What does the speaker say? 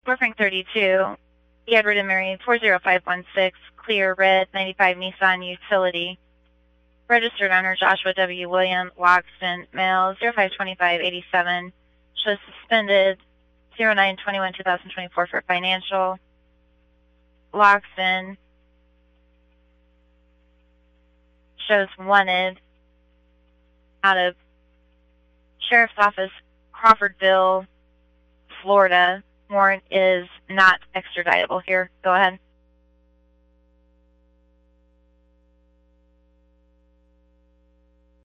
Frank 32, Edward and Mary 40516, clear, red, 95 Nissan Utility. Registered owner Joshua W. William, Logston, male 052587, shows suspended 09/21/2024 for financial. Logston shows wanted out of Sheriff's Office, Crawfordville, Florida. Warrant is not extraditable here. Go ahead.